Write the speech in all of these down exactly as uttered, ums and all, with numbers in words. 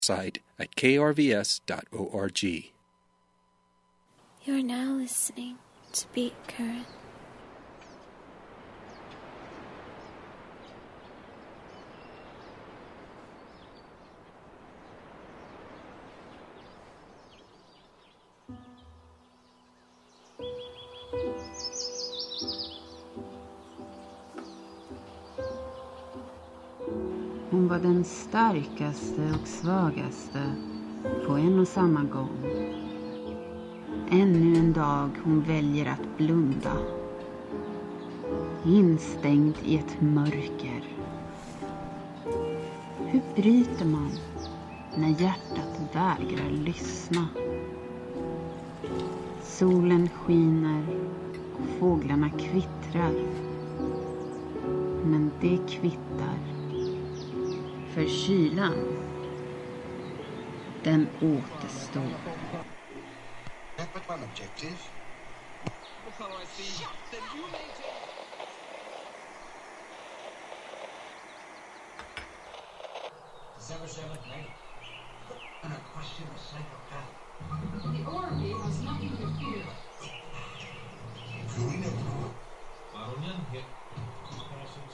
site at k r v s dot org. You are now listening to Beat Current. Hon var den starkaste och svagaste på en och samma gång. Ännu en dag hon väljer att blunda. Instängd i ett mörker. Hur bryter man när hjärtat vägrar lyssna? Solen skiner och fåglarna kvittrar. Men det kvittar. För kylan, den återstår. December seventh, night. And a question of psychopath. The orgy was nothing to fear. Baronyan hit passions.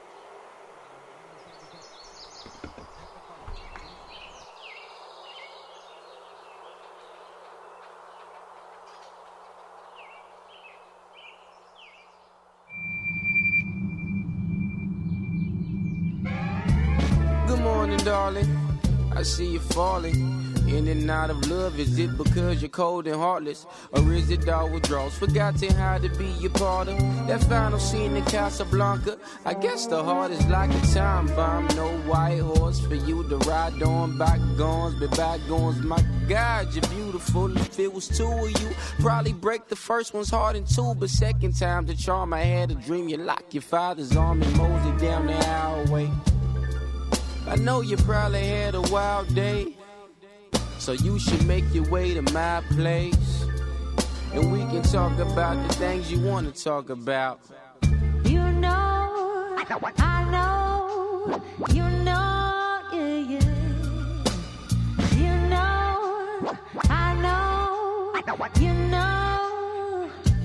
Good morning, darling. I see you falling in and out of love. Is it because you're cold and heartless, or is it all withdrawals? Forgotten how to be your part of that final scene in Casablanca. I guess the heart is like a time bomb. No white horse for you to ride on. Bygones be bygones. My God, you're beautiful. If it was two of you, probably break the first one's heart in two, but second time the charm. I had a dream. You lock your father's arm and mosey down the hallway. I know you probably had a wild day, so you should make your way to my place, and we can talk about the things you want to talk about. You know, I know, you know, yeah, yeah. You know, I know, you know.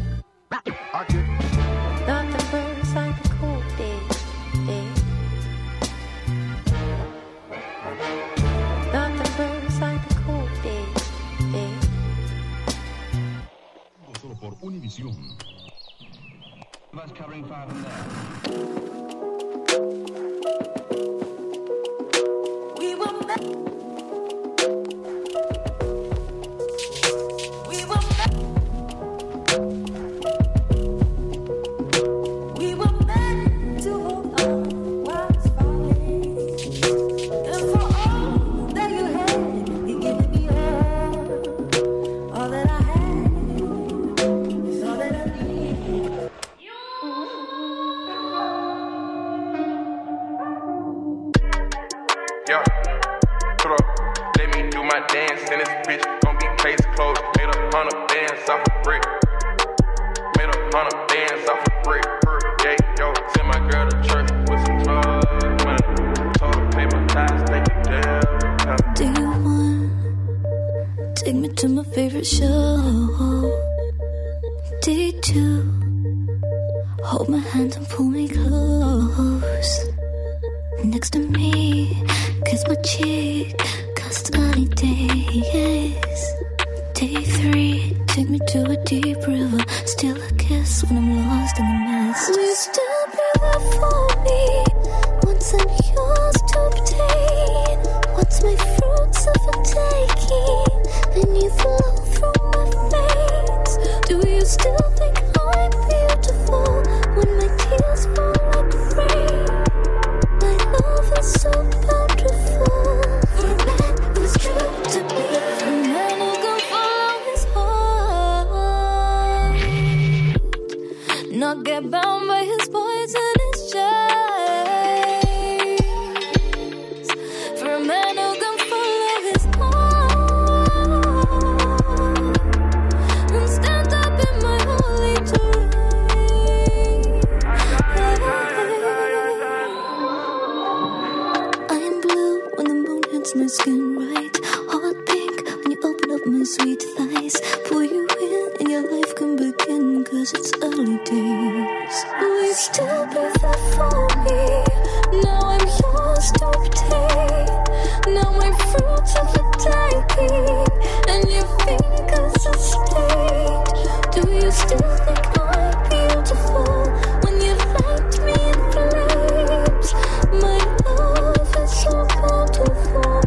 Nothing burns like a cold day, day. Nothing burns like a cold day, day. Solo por Univision. That's covering five and there. We were met. We were met. We were meant to hold on while it's falling. And for all that you had, you gave me all. All that I had is all that I need. Yo, put up, let me do my dance in this bitch. Gon' be case closed. Made a hundred bands off a brick. Made a hundred bands off a brick per day. Yo, send my girl to church with some drugs. Money, told her pay my tithes, take it down. Do you want take me to my favorite show? Day two, hold my hand and pull me close. Next to me, kiss my cheek, custody days. Day three, take me to a deep river, steal a kiss when I'm lost in the mist. Will you still be there for me once I'm yours to obtain? What's my fruits of a taking? And you flow through my veins. Do you still think I'm beautiful when my tears fall like rain? My love is so bountiful. For a man who's true to me, for a man who can follow his heart, not get bound by his boys and his chains. For a man who can follow his heart, right. How I think when you open up my sweet thighs, pull you in and your life can begin, cause it's early days. Will you still be there for me? Now I'm yours to obtain. Now my fruits of a taking, and your fingers are stained. Do you still think I'm beautiful when you light me in flames? My love is so bountiful.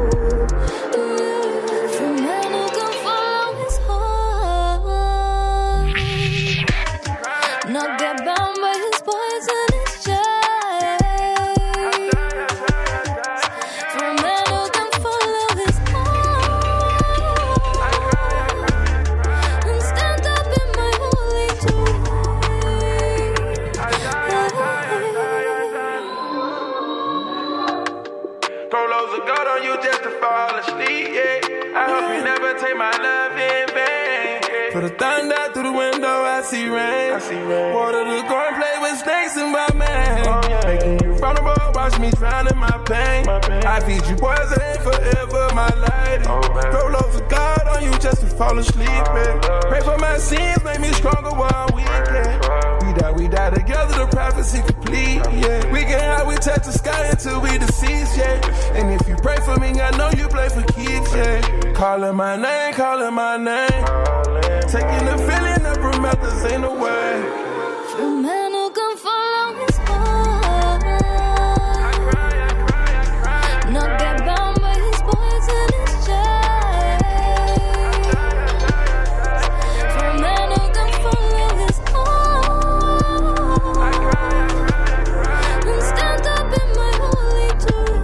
For man who can follow his heart, not get bound by his boys and his chains. For a man who can follow his heart and stand up in my holy terrain. Throw loads of gold on you just to fall asleep, yeah. I hope you never take my love in vain. Yeah. For the thunder through the window, I see rain. I see rain. Water to go and play with snakes in my man. Oh, yeah. Making you vulnerable, watch me drown in my pain. my pain. I feed you poison forever, my lady. Oh, throw loads of God on you just to fall asleep, oh, man. Pray for my sins, make me stronger while I'm weak, yeah. We die, we die together, the prophecy complete, yeah. We get high, we touch the sky until we deceased, yeah. And if you pray for me, I know you play for keeps, yeah. Calling my name, calling my name. Taking the feeling of Prometheus ain't no way. For a man who can follow his heart, not get bound by his boys and his chains. For a man who can follow his heart and stand up in my holy terrain.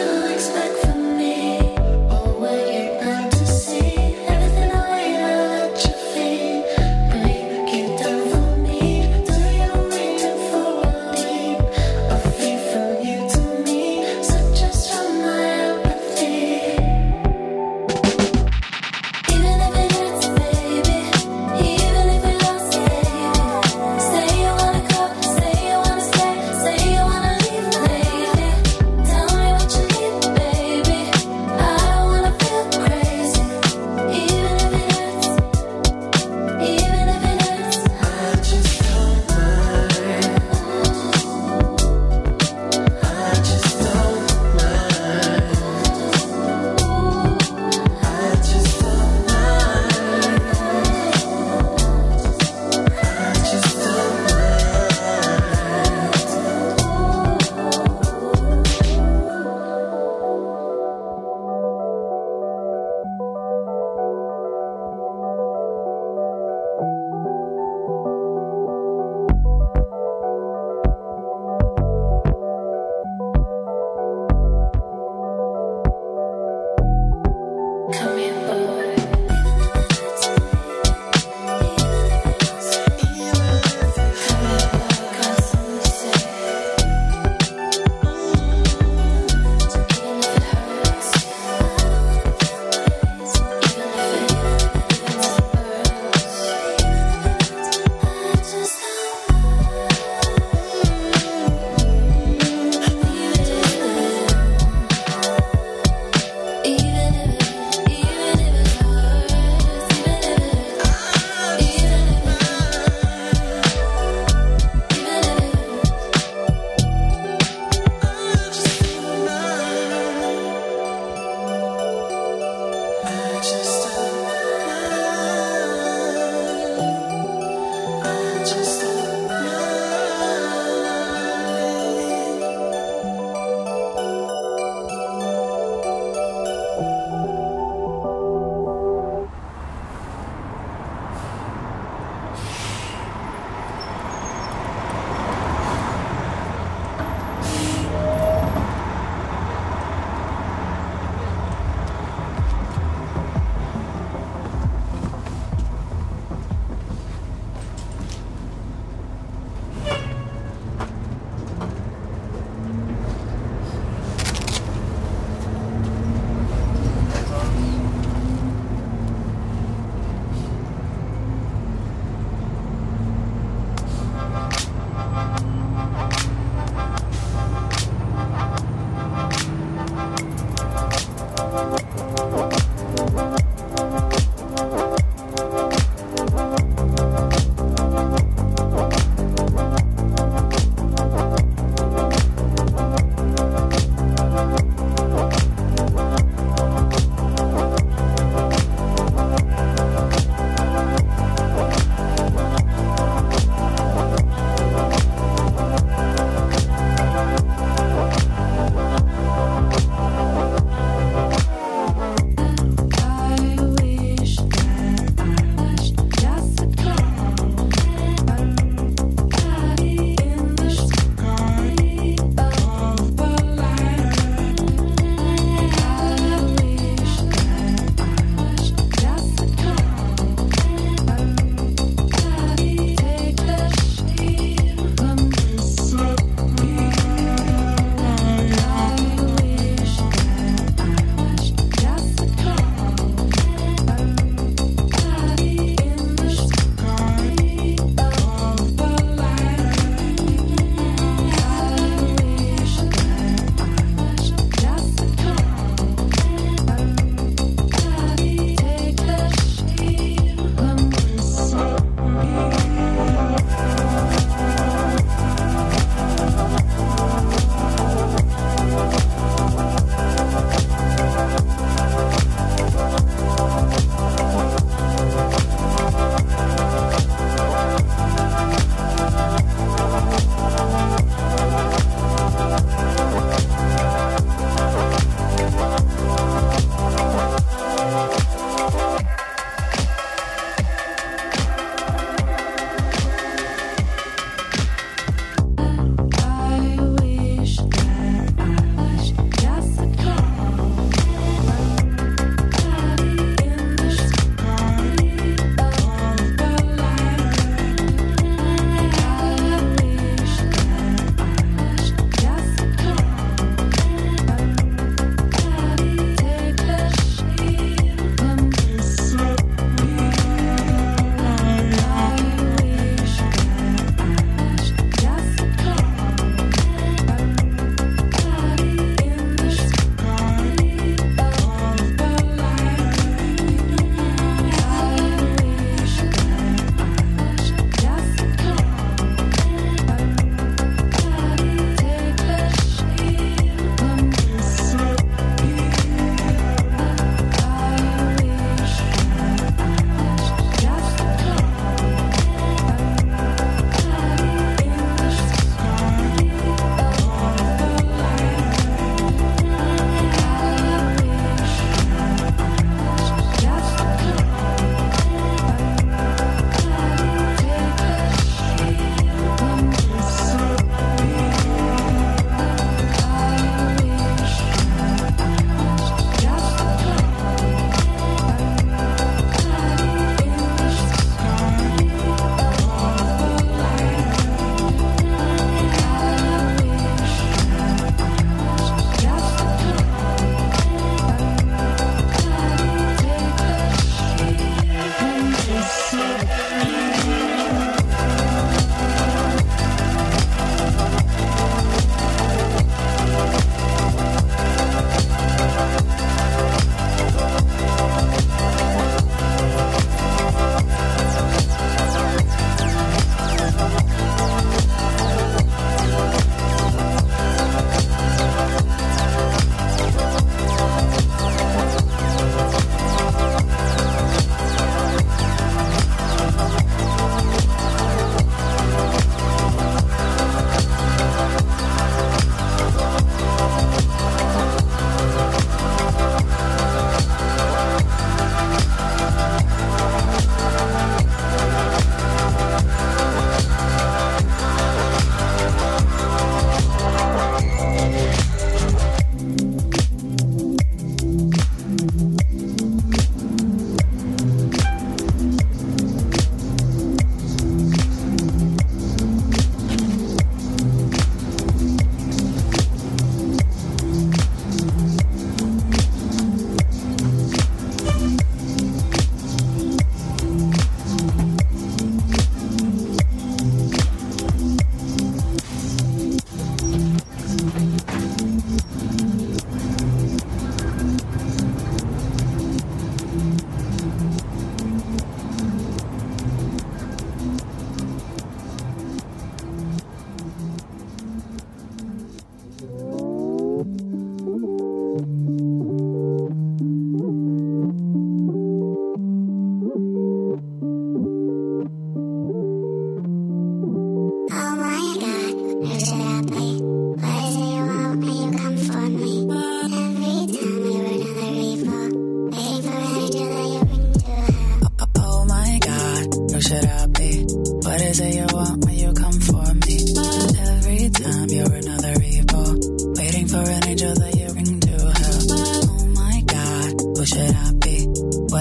Say you wanna leave, baby. Tell me what you need, baby.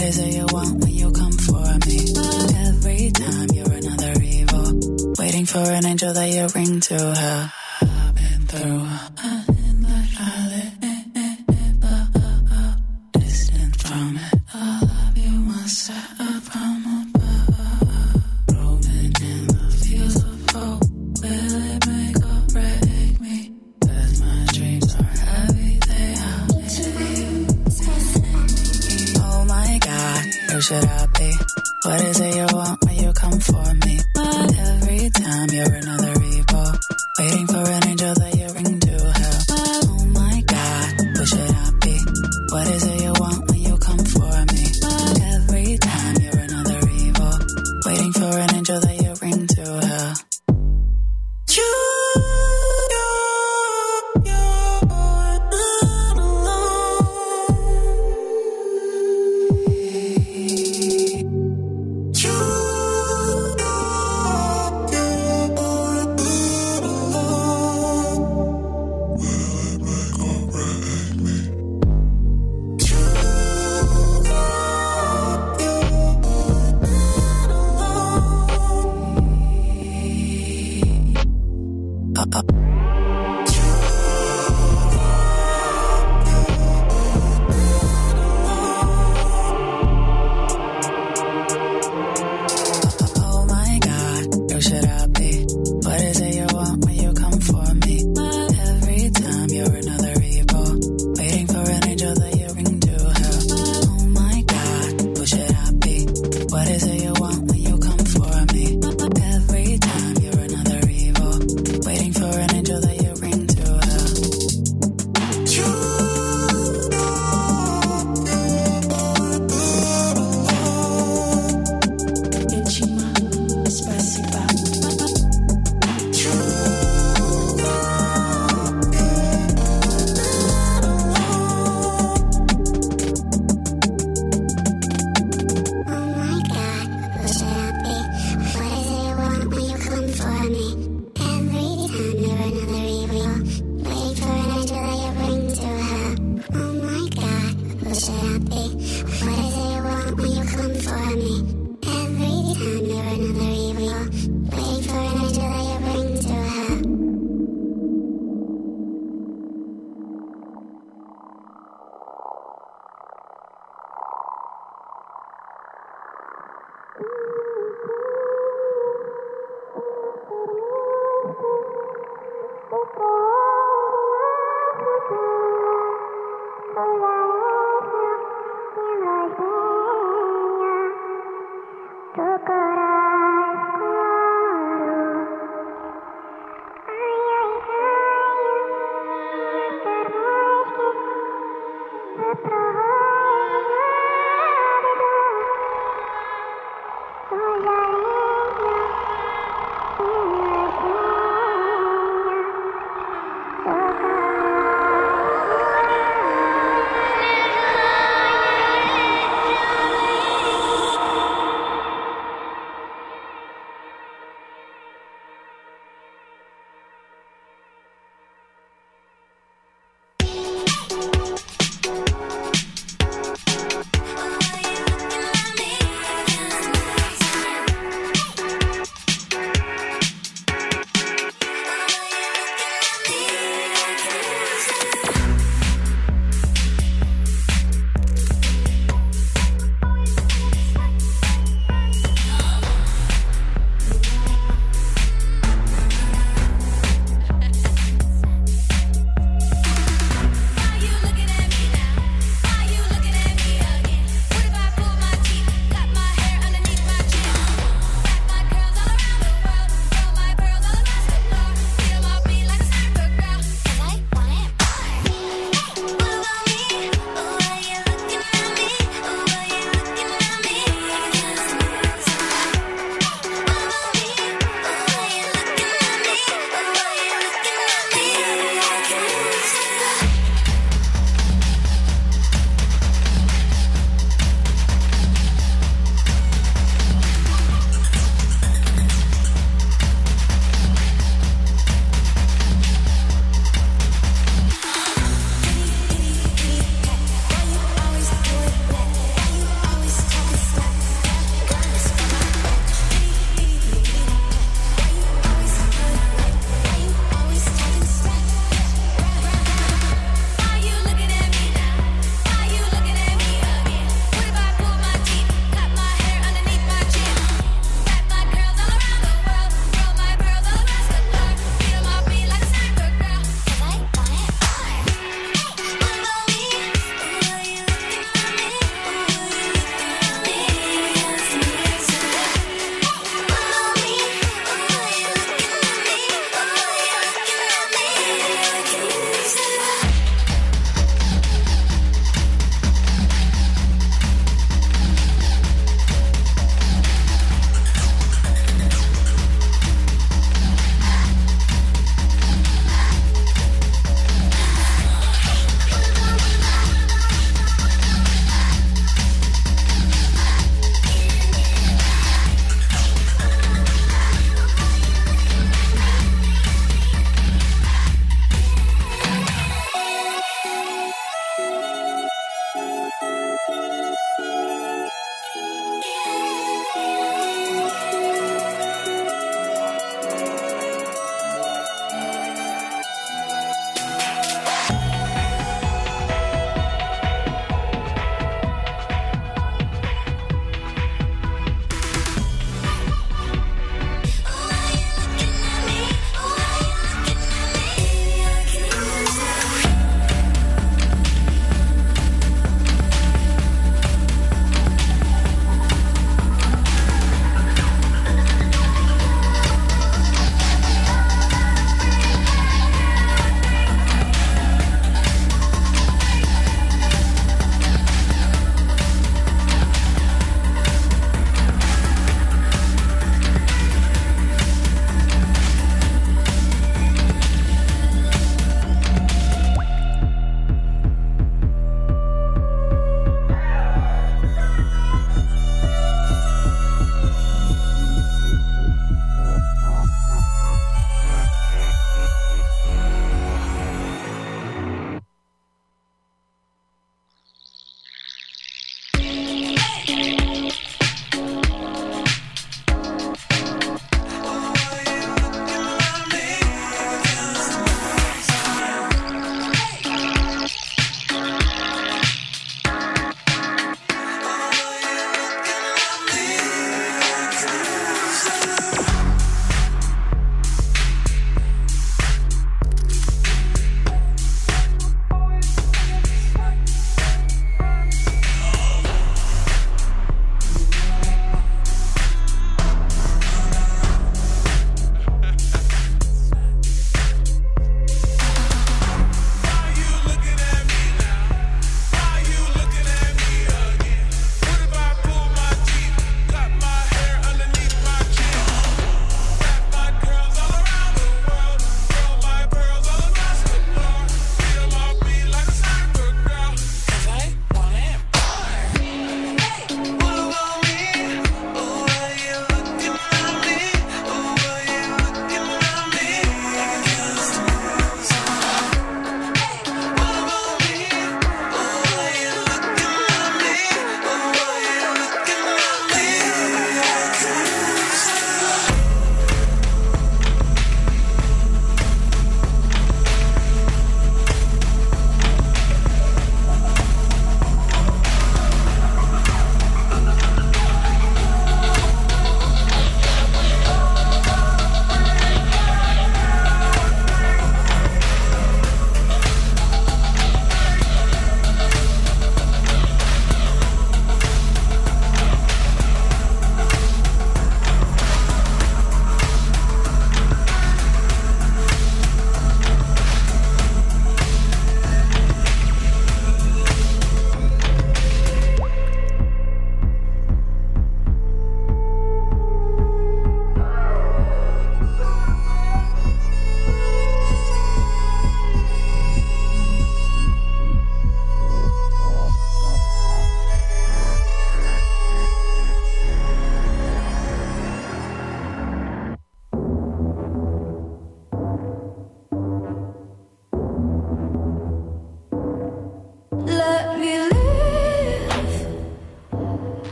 What is it you want when you come for me? Every time you're another evil, waiting for an angel that you bring to her. I've been through in the alley, distant from it. All of you must set up from above, roaming in the fields of hope. Will it make or break me? 'Cause my dreams are heavy, they outweigh. Oh my God, who should I be? What is it you want when you come for me? But every time you're another evil, waiting for an angel that you bring to hell. Oh my God, who should I be? What is it you want when you come for me? Every time you're another evil, waiting for an angel that you bring to hell. You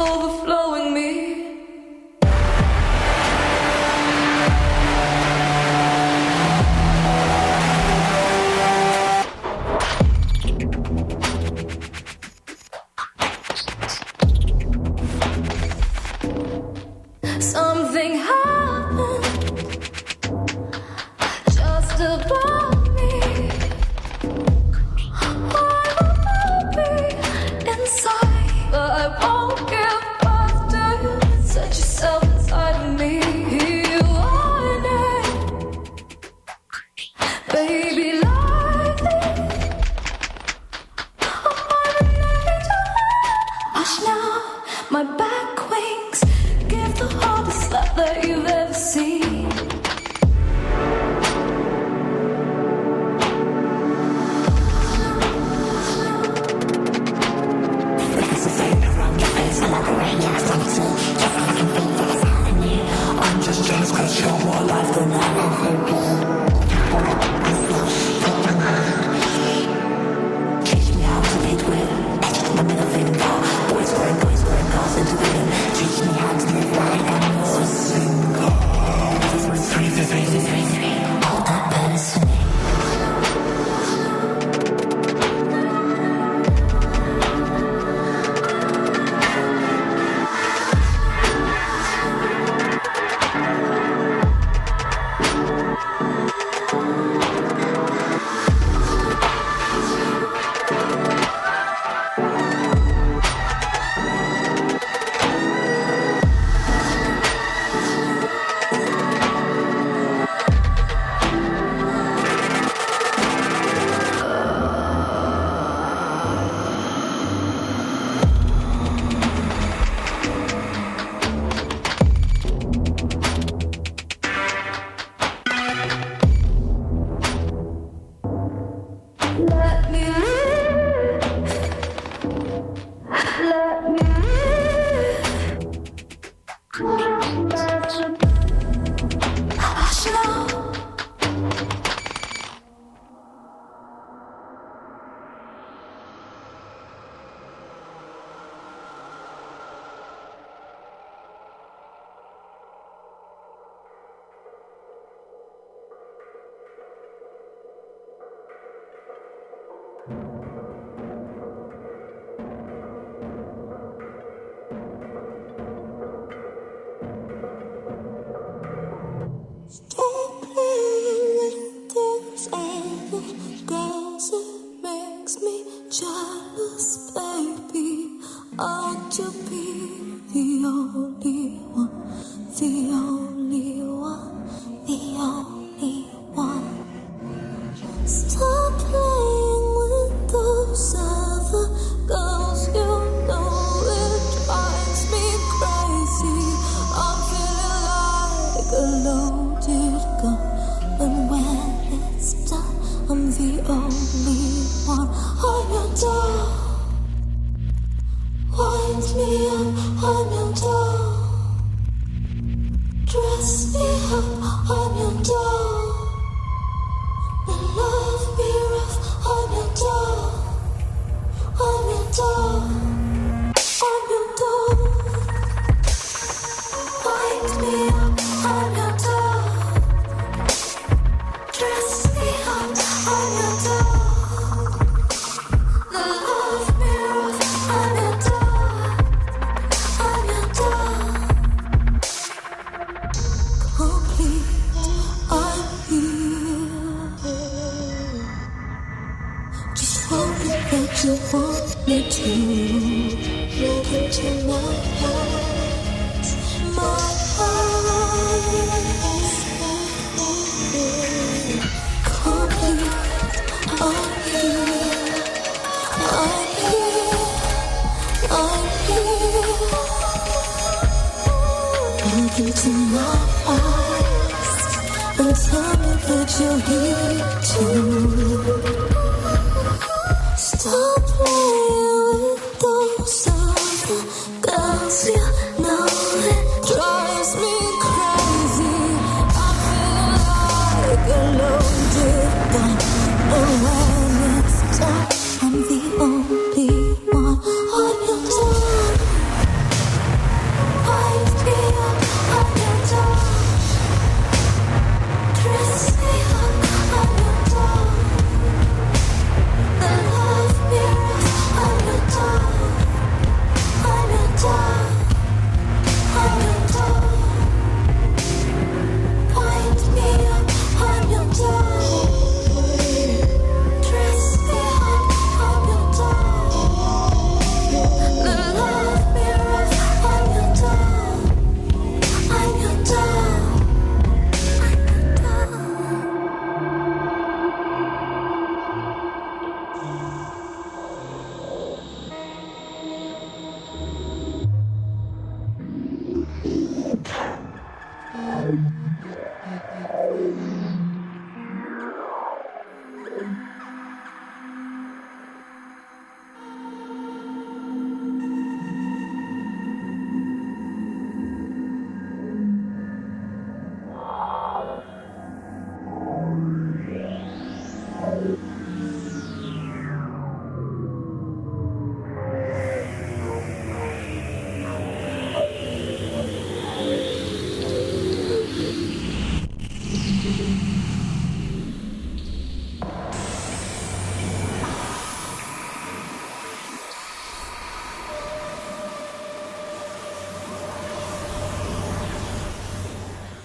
overflowing me. Something happened just above me. I will be inside, but I won't give after you. Set yourself inside of me. You want it, baby, like this. I'm an angel. Hush now, my back wings. Give the hardest slap that you've ever seen. There's a fade around your face, I like the rain, yeah, I start to just I can feel that it's happening. I'm just jealous cause you're more alive than I've ever been. I feel shit in my heart. Teach me how to lead with etched in the middle finger. Boys wearing, boys wearing girls into the wind. Teach me how to live like I'm a single. Three, three, three, three, three, three. All that matters for me. Let me live. Let me live. Hush now. Stop playing with those other girls. It makes me jealous, baby. Ought to be the only one, the only one, the only one. Stop playing with those other girls. You know it drives me crazy. I'm feeling like a loaded gun, and when it's done, I'm the only one on your door. Wind me up on your door. Dress me up on your door. And love me rough on your door. On your door. On your door. Wind me up on your door. Dress me up on your door. The love me rough on your door. On your door. Complete, I'm here. Just hoping that you want me to. Look into my eyes, my eyes. Complete, I'm here. I'm here. I'm here. Look into my eyes and tell me that you're here too. Stop playing with those other girls. You know it drives me crazy. I'm feeling like a loaded gun, and when it's done, I'm the only one on your door.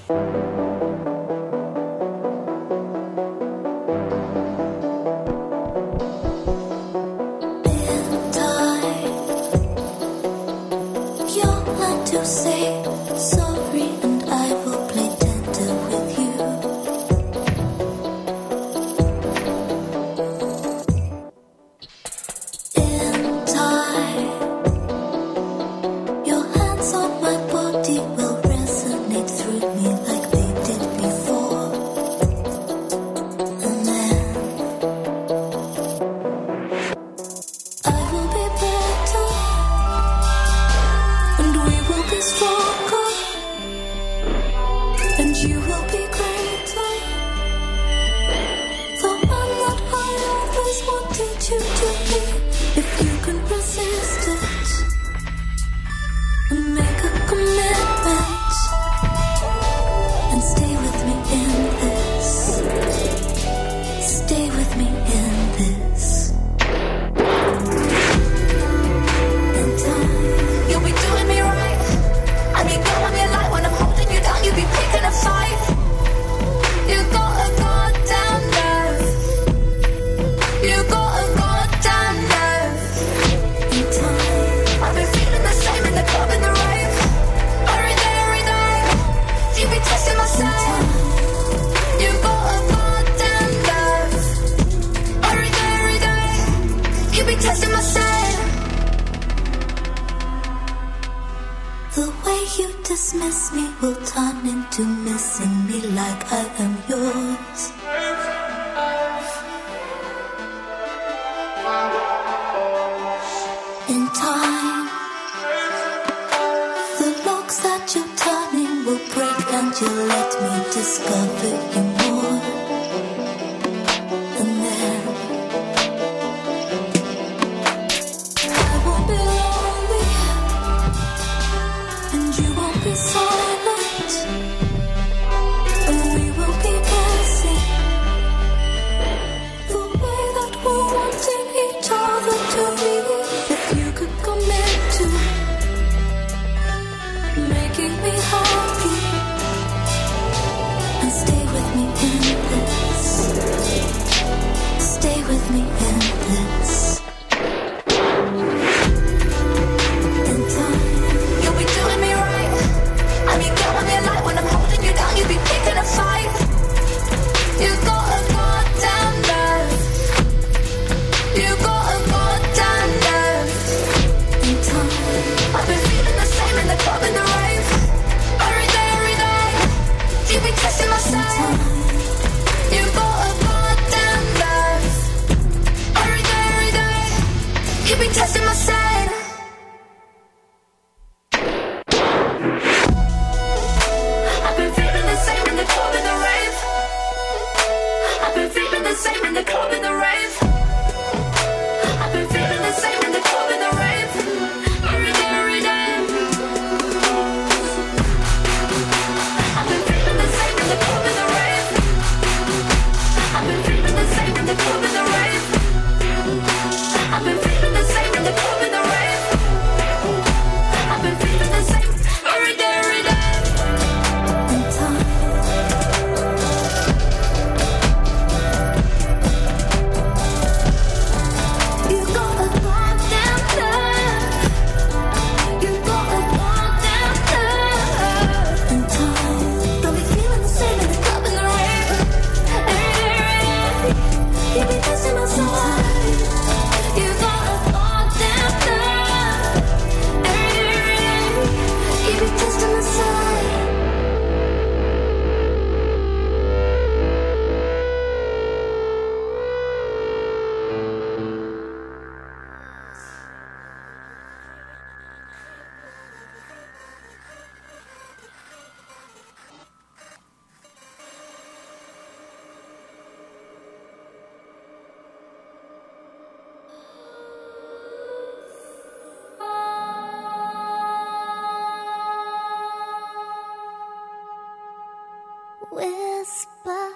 Whisper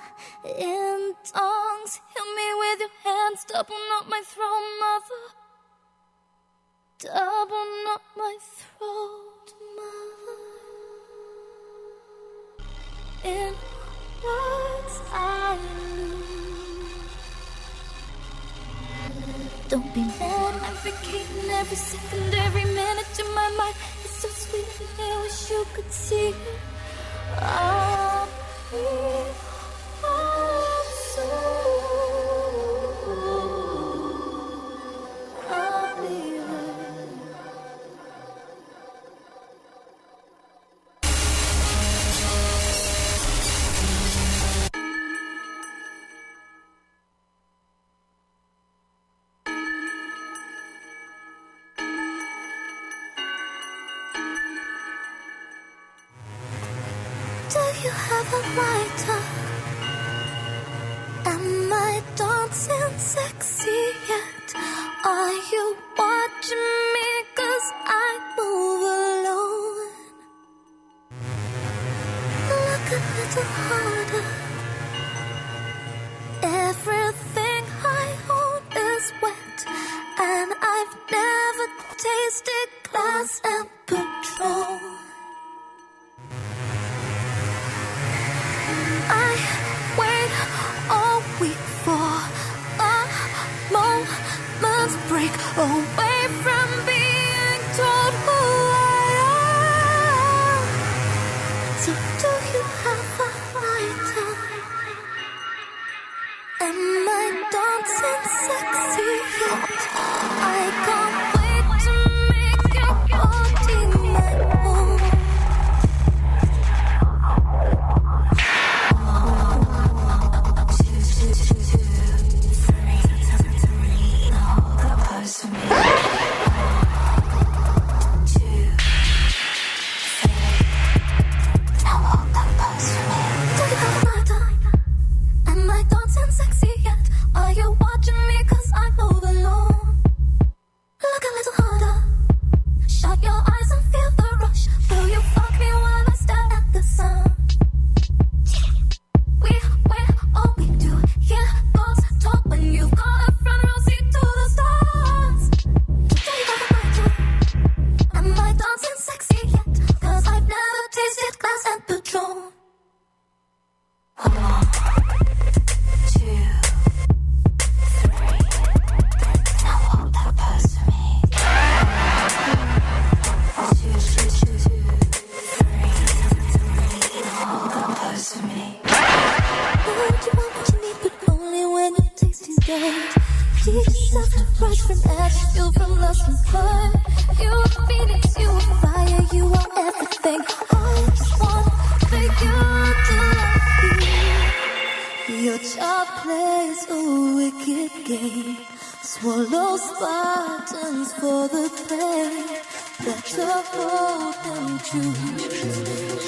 in tongues, heal me with your hands, double knot my throat, mother. Double knot my throat, mother. in words I lose. Don't be mad, I'm vacating every second, every minute in my mind. It's so sweet, and I wish you could see it. I'll be home soon. I'll be there. Do you have a lighter? Am I dancing sexy yet? Are you watching me 'cause I move alone? Look a little harder. Everything I own is wet, and I've never tasted glass and Patron. I wait all week for a moment's break away from being told who I am. So do you have a lighter? Am I dancing sexy yet? I can't wait to make your body my own. Am I dancing sexy yet? Are you watching me 'cause I move alone? Look a little harder. Shut your eyes and feel the rush. Will you fuck me while I stare at the sun? We wear all we do. Yeah, thoughts talk when you've got a front row seat to the stars. Do you have a lighter? Am I dancing sexy yet? 'Cause I've never tasted glass and Patron. One, two, three. Now walk that past me. Two, two, two, two, three. Now walk that past me. What you want, what you need, but only when you're tasting good. Teach yourself to rise from ash, feel from lost and hurt. You are Phoenix, you are fire, you are everything. I just want for you to love you. Your child plays a wicked game. Swallow Spartans for the pain. Better hold than choose.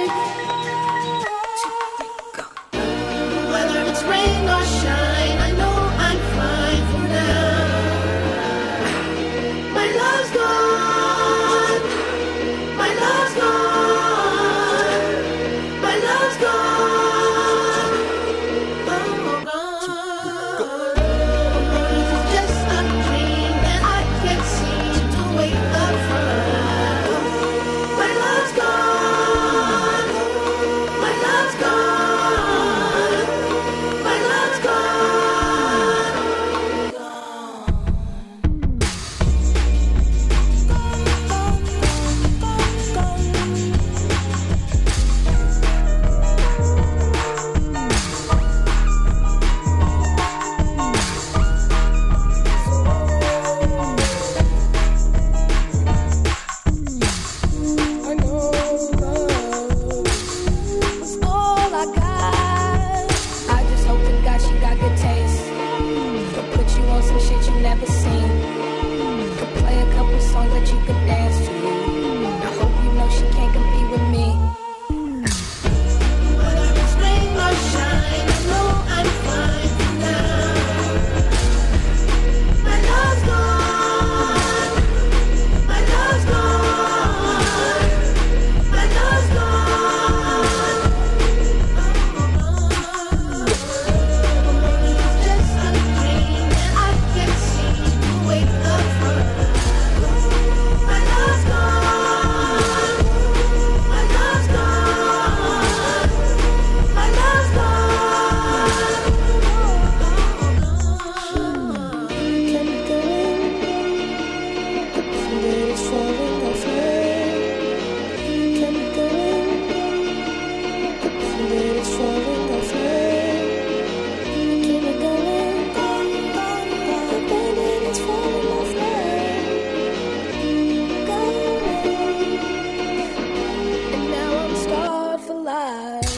Whether it's rain or shine, I know could dance to. I hope you know she can't compete with me. Whether it's rain or shine, I know I'm fine for now. My love's gone. My love's gone. My love's gone. Maybe it's just a dream that I can't seem to wake up from. My love's gone. My love's gone. My love's gone. Can we go in? That is falling off land. Can we go in? That is falling off land. Keep it going, going, going, going. Baby, it's falling off land. Going. And now I'm scarred for life.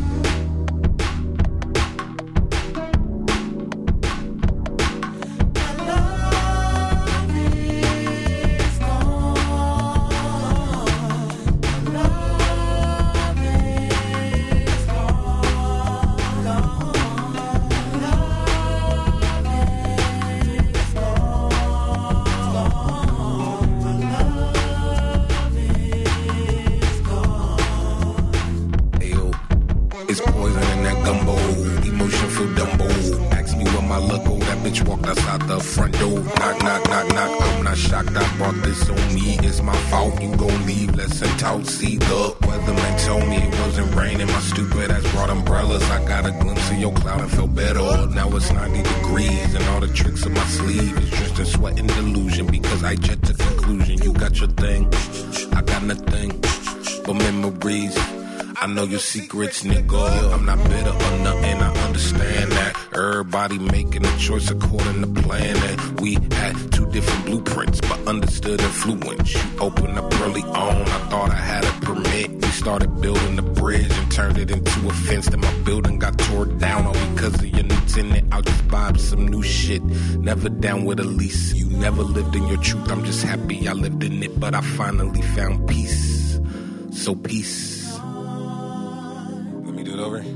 Ayo, it's poison in that gumbo. Emotion feel Dumbo. Ask me where my luck go. That bitch walked outside the front door. Knock, knock, knock, knock. I'm not shocked. I brought this on me. It's my fault. You gon' leave. Let's talk. See, the weatherman told me it wasn't raining. My stupid ass brought umbrellas. I got a glimpse of your cloud and felt better. Now it's ninety degrees and all the tricks of my sleeve is just in sweat and delusion because I jet to conclusion. You got your thing. I got nothing but memories. I know your secrets, nigga. I'm not bitter or nothing, I understand that. Everybody making a choice according to plan. And we had two different blueprints, but understood influence. You opened up early on, I thought I had a permit. We started building the bridge and turned it into a fence. Then my building got tore down all because of your new tenant. I'll just buy up some new shit. Never down with a lease. You never lived in your truth, I'm just happy I lived in it. But I finally found peace. So peace. Let me do it over.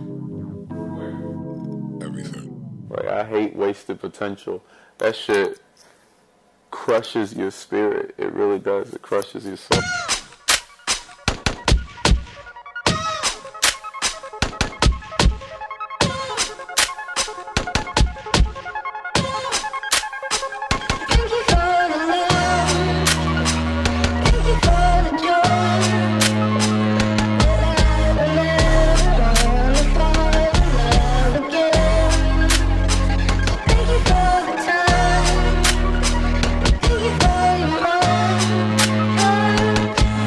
Everything. Like, I hate wasted potential. That shit crushes your spirit. It really does. It crushes your soul. Thank you for your mind.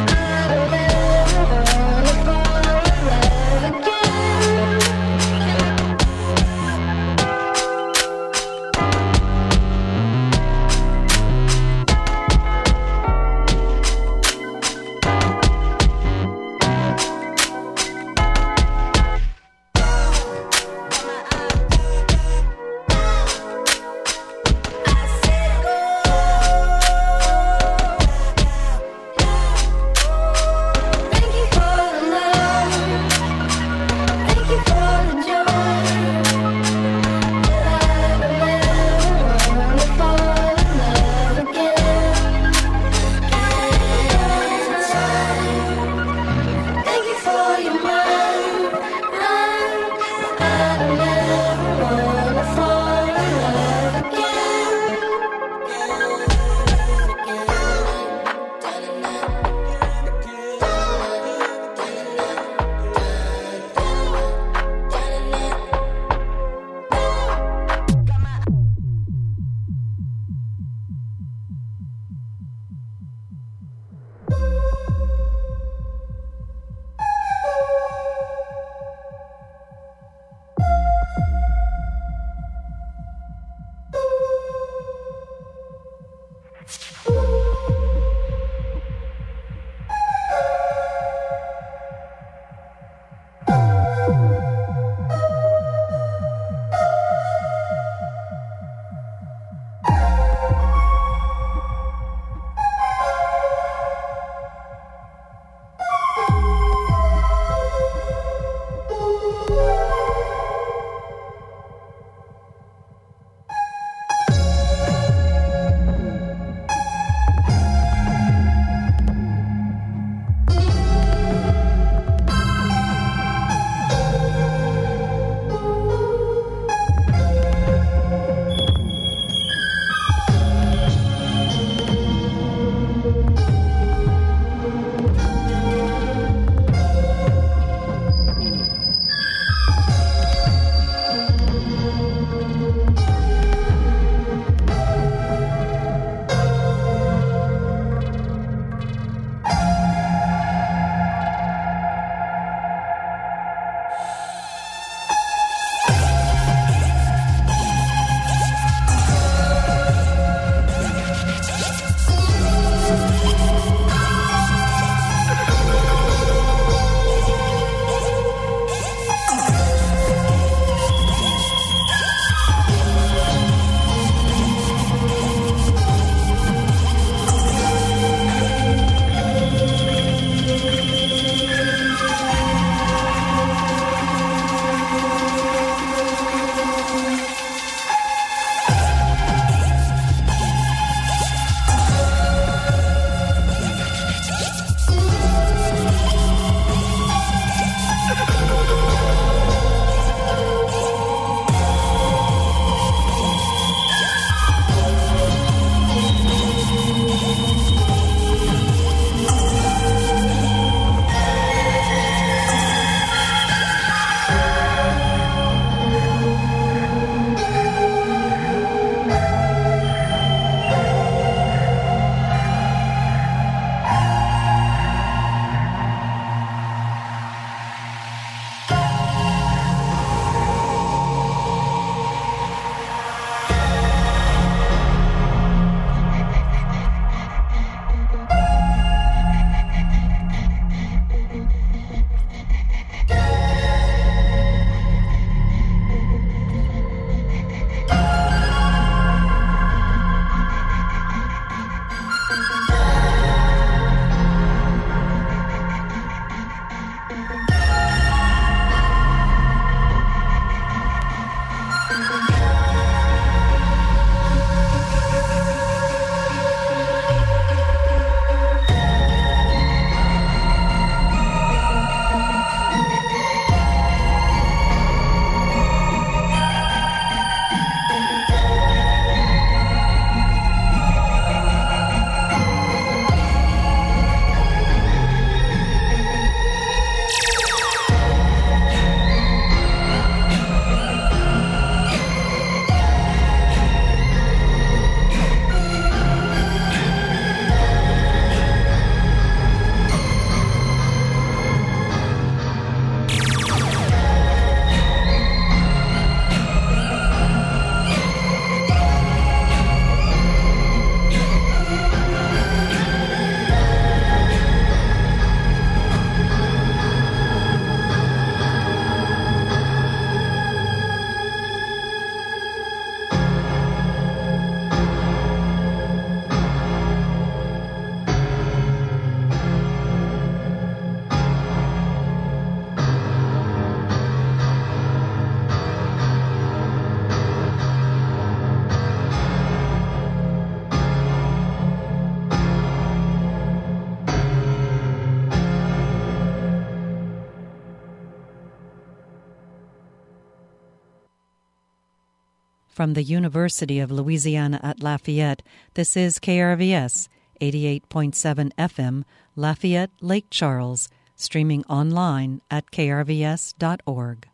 From the University of Louisiana at Lafayette, this is K R V S, eighty-eight point seven F M, Lafayette, Lake Charles, streaming online at k r v s dot org.